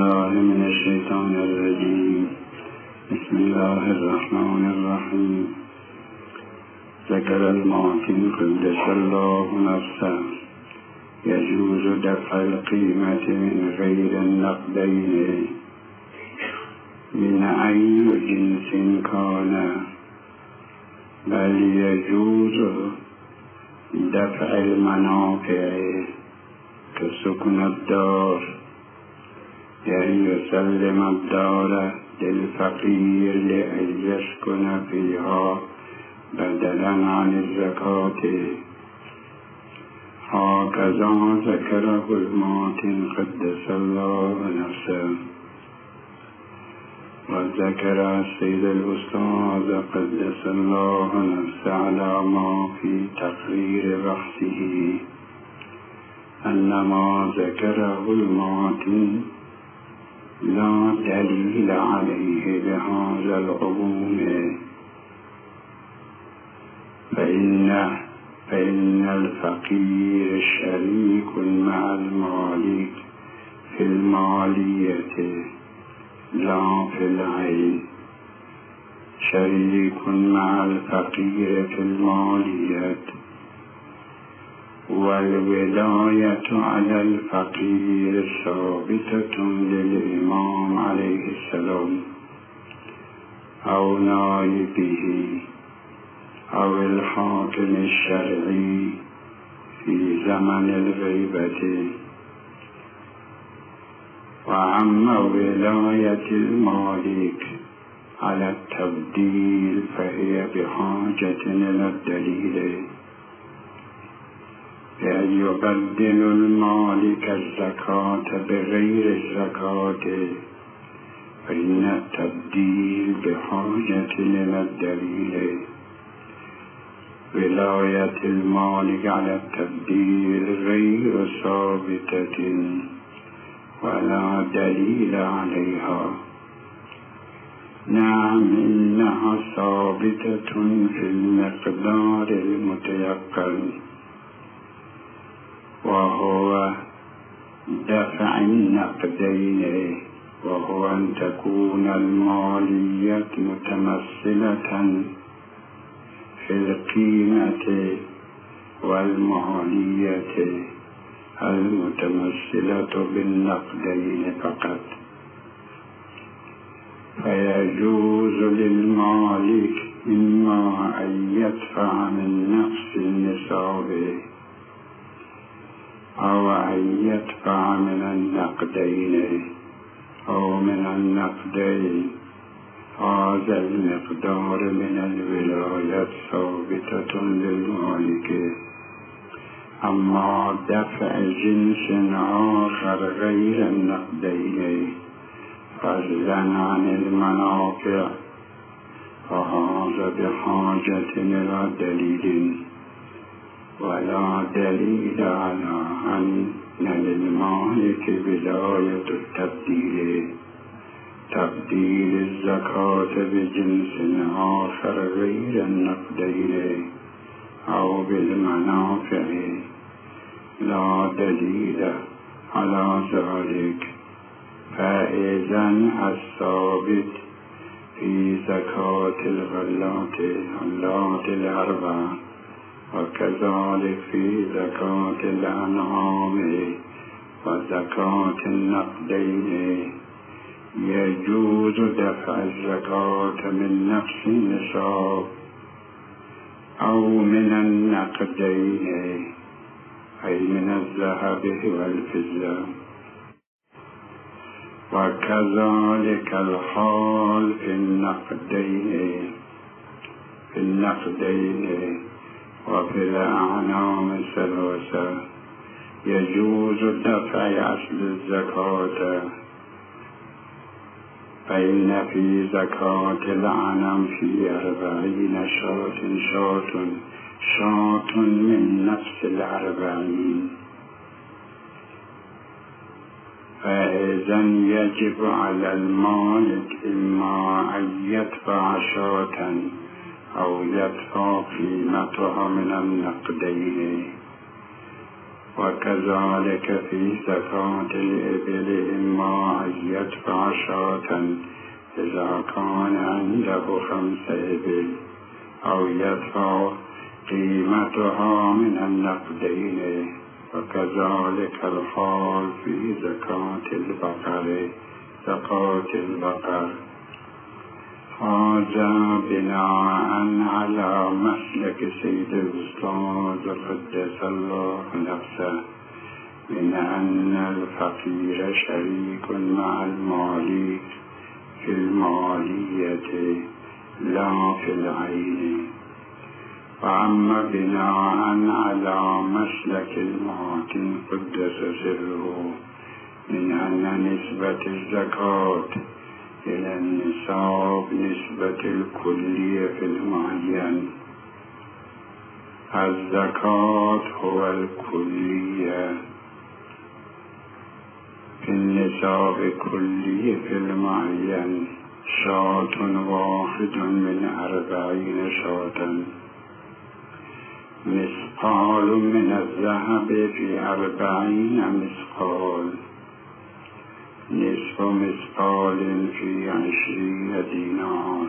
بالله من الشیطان الرجیم. بسم الله الرحمن الرحیم. ذکر الماکن قدس الله نفسه یجوز دفع القیمة من غیر النقدین من ای جنس کان، بل یجوز دفع المنافع كسكن الدار، يعني يسلم الدار للفقير لأن يسكن فيها بدلا عن الزكاة. هكذا ذكره الماتن قدس الله نفسه. وذكر السيد الأستاذ قدس الله نفسه على ما في تقرير بحثه أن ما ذكره الماتن لا دليل عليه بهذا العموم، فإن الفقير شريك مع المالك في المالية لا في العين، شريك مع الفقير في المالية، والولاية على الفقير ثابتة للإمام عليه السلام أو نائبه أو الحاكم الشرعي في زمن الغيبة. وأما ولاية المالك على التبديل فهي بحاجة إلى الدليل، بأن يبدل المالك الزكاة بغير الزكاة، فإن التبديل بحاجة إلى الدليل. ولاية المالك على التبديل غير ثابتة ولا دليل عليها. نعم، إنها ثابتة في المقدار المتيقن، وهو دفع النقدين، وهو أن تكون المالية متمثلة في القيمة والمالية المتمثلة بالنقدين فقط. فيجوز للمالك إما أن يدفع من نفس النصاب أو أن يدفع من النقدين أو من النقدين. هذا المقدار من الولاية ثابتة للمالك. أما دفع جنس آخر غير النقدين فضلا عن المنافع فهذا بحاجة إلى دليل، ولا دليل على أن للمالك ولاية التبديل، تبديل الزكاة بجنس آخر غير النقدين أو بالمنافع، لا دليل على ذلك. فإذا الثابت في زكاة الغلات الأربع، وكذلك في زكاة الأنعام وزكاة النقدين، يجوز دفع الزكاة من نفس النصاب أو من النقدين، أي من الذهب والفضة. وكذلك الحال في النقدين وفي الأنعام الثلاثة، يجوز دفع أصل الزكاة. فإن في زكاة الأنعام في 40 شاة من نفس 40. فإذا يجب على المالك إما أن يدفع شاة أو يدفع قيمتها من النقدين. وكذلك في زكاة الإبل إما أن يدفع شاة إذا كان عنده 5 إبل، أو يدفع قيمتها من النقدين. وكذلك الحال في زكاة البقر. هذا بناء على مسلك سيد الأستاذ قدس الله نفسه من أن الفقير شريك مع المالك في المالية لا في العين. وأما بناء على مسلك المحكم قدس سره من أن نسبة الزكاة إلى النصاب نسبة الكلية في المعين. الزكاة هو الكلية في النصاب كلية في المعين. شاة واحد من 40 شاة، مثقال من الذهب في 40 مثقال، نصف مثقال في 20 دينار.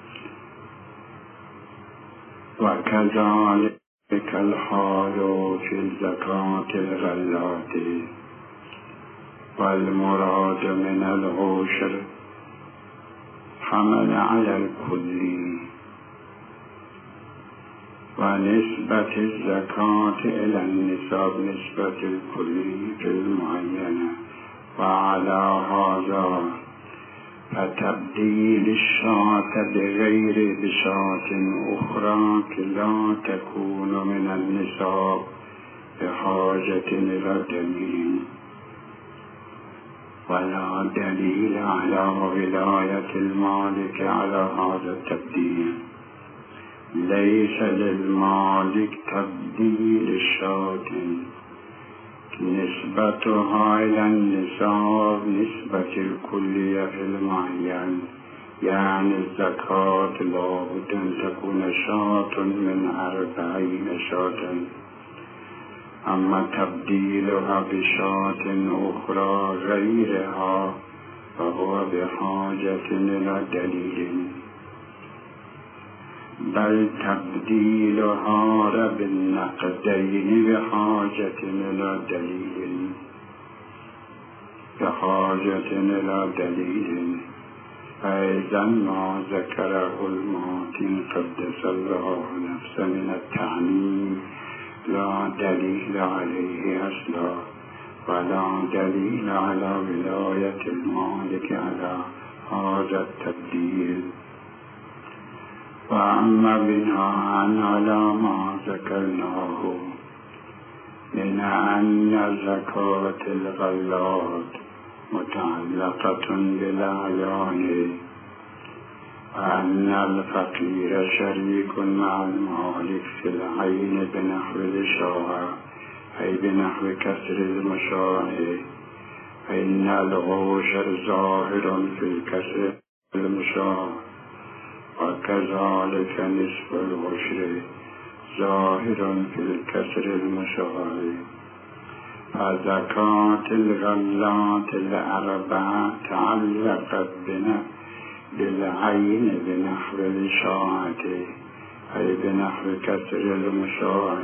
وكذلك الحال في الزكاة الغلات. والمراد من العشر حمل على الكلي. ونسبة الزكاة إلى النصاب نسبة الكلي في المعينة. وعلى هذا فتبديل الشاة بغير بشاة أخرى لا تكون من النصاب بحاجة إلى دليل، ولا دليل على ولاية المالك على هذا التبديل. ليس للمالك تبديل الشاة، نسبتها إلى النصاب نسبة الكلية في المعين. يعني الزكاة لابد أن تكون شاة من 40 شاة. أما تبديلها بشاة أخرى غيرها فهو بحاجة إلى دليل، بل تبديلها بالنقدين بحاجة إلى دليل. فإذا ما ذكره المعطي قدس الله نفسه من التعميم لا دليل عليه أصلا، ولا دليل على ولاية المالك على هذا التبديل. وأما بناء على ما ذكرناه من أن زكاة الغلات متعلقة بالأعيان، وأن الفقير شريك مع المالك في العين بنحو الإشارة أي بنحو كسر المشاع، فإن العشر ظاهر في الكسر المشاع، وكذلك نصف العشر ظاهر في الكسر المشاع. فزكاة الغلات 4 تعلقت بالعين بنحو الإشاعة أي بنحو كسر المشاع.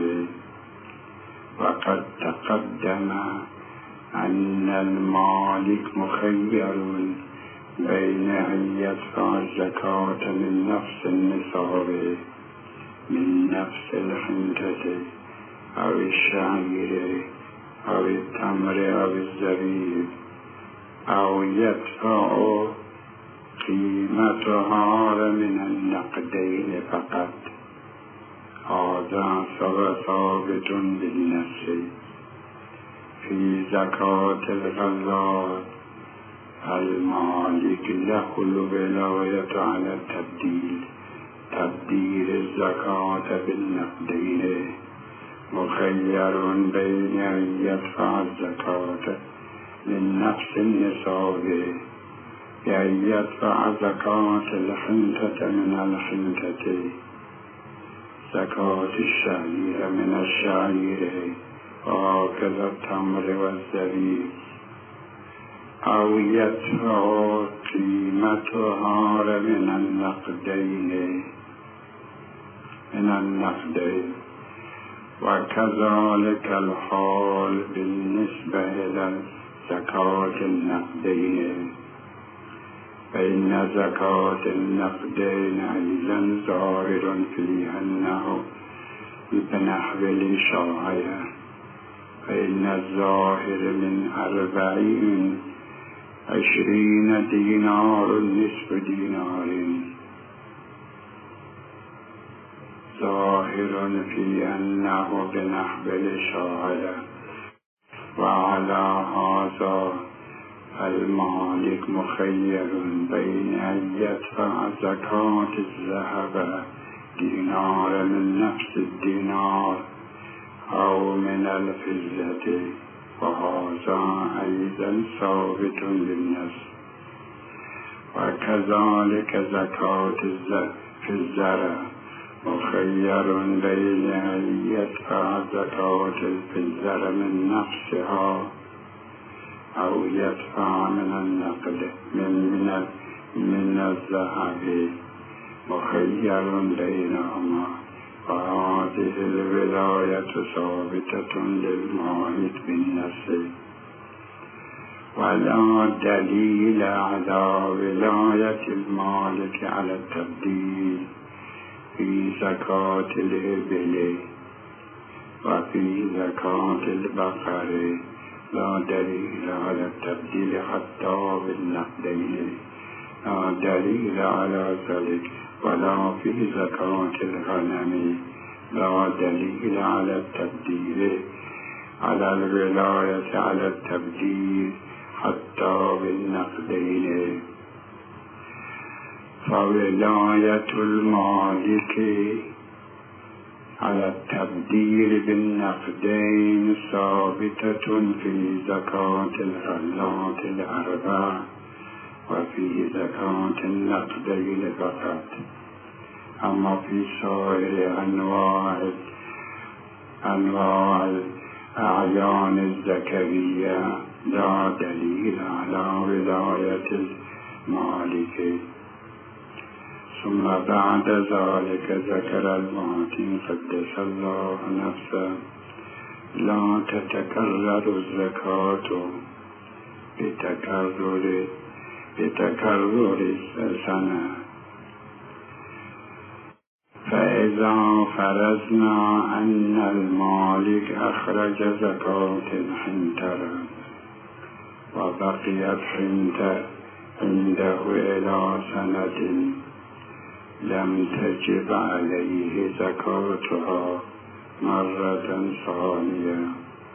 وقد تقدم أن المالك مخير بين أن يدفع الزكاة من نفس النصاب من نفس الحنطة أو الشعير أو التمر أو الزبيب، أو يدفع قيمتها من النقدين فقط. هذا ثابت بالنص. في زكاة الغلات المالك له الولاية على تبديل الزكاة بالنقدين، مخير بين أن يدفع الزكاة من نفس النصاب بأن يدفع زكاة الحنطة من الحنطة، زكاة الشعير من الشعير، وهكذا التمر والزبيب. أو يدفع قيمتها من النقدين. وكذلك الحال بالنسبة إلى زكاة النقدين، فإن زكاة النقدين أيضا ظاهر فيها أنه بنحو الإشاعة، فإن الظاهر من 24 دينار نصف دينار ظاهر في أنه بنحو الإشاعة. وعلى هذا المالك مخير بين أن يدفع زكاة الذهب دينار من نفس الدينار أو من الفضة، وهذا أيضا ثابت بالنص. وكذلك زكاة في الزرع مخير بين أن يدفع زكاة في الزرع من نفسها أو يدفع من النقد من الذهب، مخير بينهما. وهذه الولاية ثابتة للمعيد بالنص، ولا دليل على ولاية المالك على التبديل في زكاة الإبل وفي زكاة البقر. لا دليل على التبديل حتى بالنقدين، لا دليل على ذلك. ولا في زكاة الغنم لا دليل على التبديل، على الولاية على التبديل حتى بالنقدين. فولاية المالك على التبديل بالنقدين ثابتة في زكاة الغلات الأربع وفي زكاة النقدين فقط. أما في سائر أنواع الأعيان الزكوية لا دليل على ولاية المالك. ثم بعد ذلك ذكر المعطي قدس الله نفسه: لا تتكرر الزكاة بتكرر السنة. فإذا فرضنا أن المالك أخرج زكاة الحنطة وبقيت حنطة عنده إلى سنة، لم تجب عليه زكاتها مرة ثانية.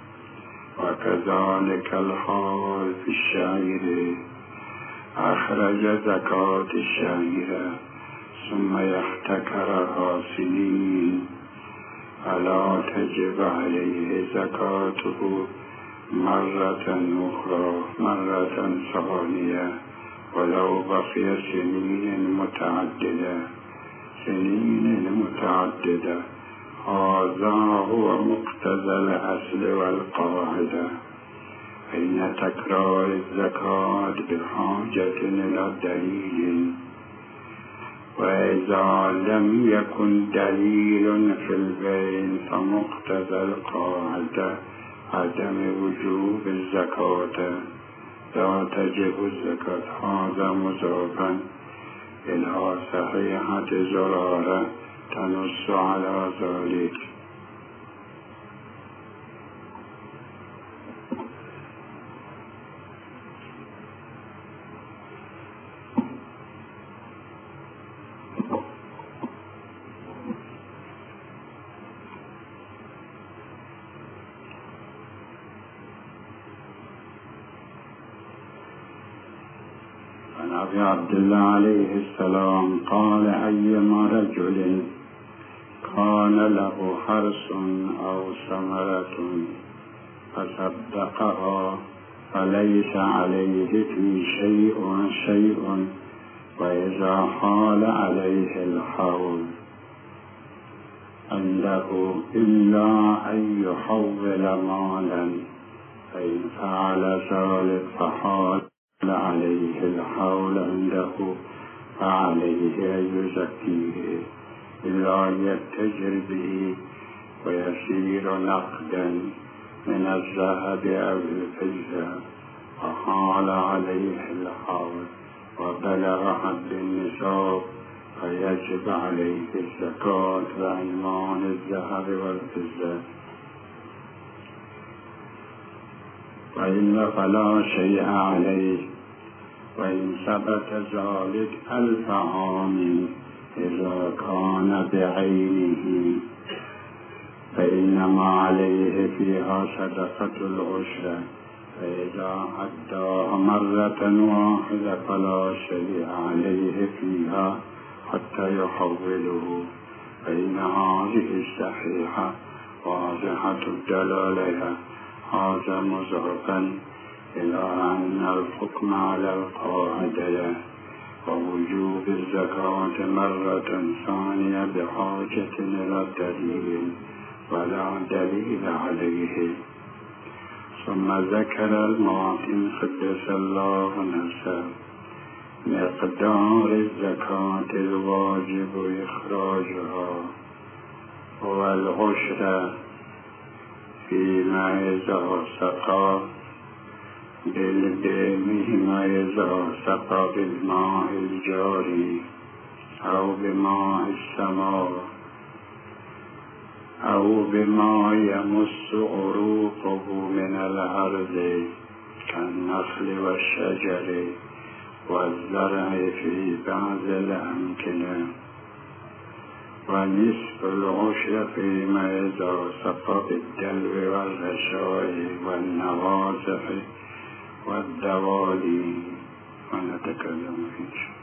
وكذلك الحال في الشعير، أخرج زكاة الشعير ثم يحتكرها سنين، فلا تجب عليه زكاته مرة أخرى مرة ثانية ولو بقي سنين متعددة. هذا هو مقتضى الأصل والقاعدة، فإن تكرار الزكاة بحاجة إلى دليل، وإذا لم يكن دليل في البين فمقتضى القاعدة عدم وجوب الزكاة، لا تجب الزكاة. هذا مضافا إلى صحيحة زرارة تنص على ذلك. أبي عبد الله عليه السلام قال: أيما رجل كان له حرث أو ثمرة فصدقها فليس عليه في شيء، وإذا حال عليه الحول عنده إلا أن يحول مالا، فإن فعل ذلك فحال عليه الحول عنده فعليه أن يزكيه إلا يتجر به ويصير نقدا من الذهب أو الفضة فحال عليه الحول وبلغ حد النصاب فيجب عليه الزكاة بأنواع الذهب والفضة، وإلا فلا شيء عليه. وإن ثبت ذلك 1000 عام إذا كان بعينه فإنما عليه فيها صدقة العشر، فإذا أداها مرة واحدة فلا شيء عليه فيها حتى يحوله، فإن هذه الصحيحة واضحة الدلالة. هذا مضافا إلى أن الحكم على القاعدة ووجوب الزكاة مرة ثانية بحاجة إلى الدليل ولا دليل عليه. ثم ذكر المعطي قدس الله نفسه مقدار الزكاة الواجب إخراجها والعشر فيما إذا سقى فيما إذا سقى بالماء الجاري أو بماء السماء أو بما يمس عروقه من الأرض كالنخل والشجر والزرع في بعض الأمكنة، ونصف العشر فيما إذا سقى بالدلو والرشاء والنواصح والدوالي. ونتكلم إن شاء الله.